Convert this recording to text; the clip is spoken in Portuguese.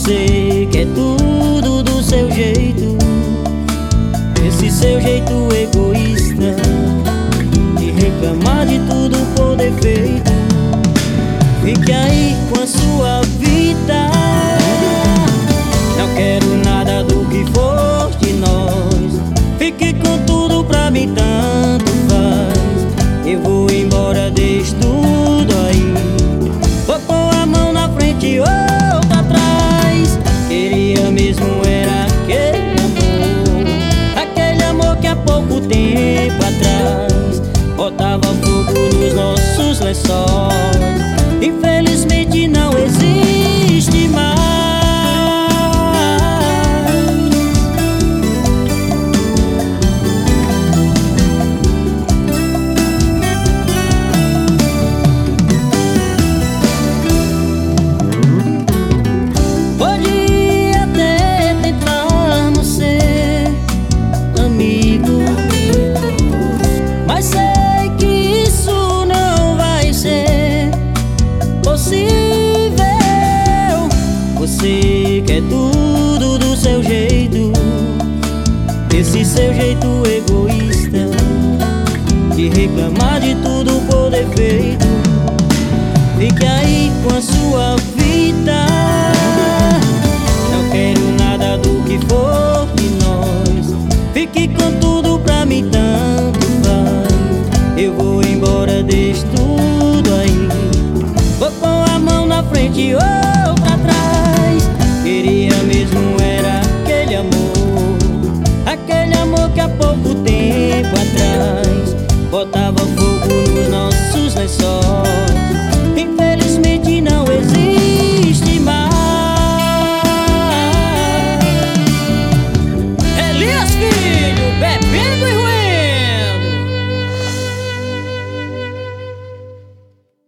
Você quer tudo do seu jeito, esse seu jeito egoísta de reclamar de tudo por defeito. Fique aí com a sua vida, não quero nada do que for de nós. Fique com tudo, pra mim tanto faz. Eu vou embora, deixe tudo aí. Vou pôr a mão na frente e outra atrás. Queria mesmo era aquele amor que há pouco tempo atrás botava fogo nos nossos lençóis. Infelizmente não existe mais. Podia até tentarmos ser amigos, mas sei que isso não vai ser possível. Você quer tudo do seu jeito, esse seu jeito egoísta de reclamar de tudo por defeito. Fique aí com a sua vida, não quero nada do que for de nós. Fique com tudo, pra mim tanto faz. Eu vou embora, deixe tudo aí. Vou pôr a mão na frente e outra atrás. Queria mesmo era aquele amor que há pouco tempo atrás botava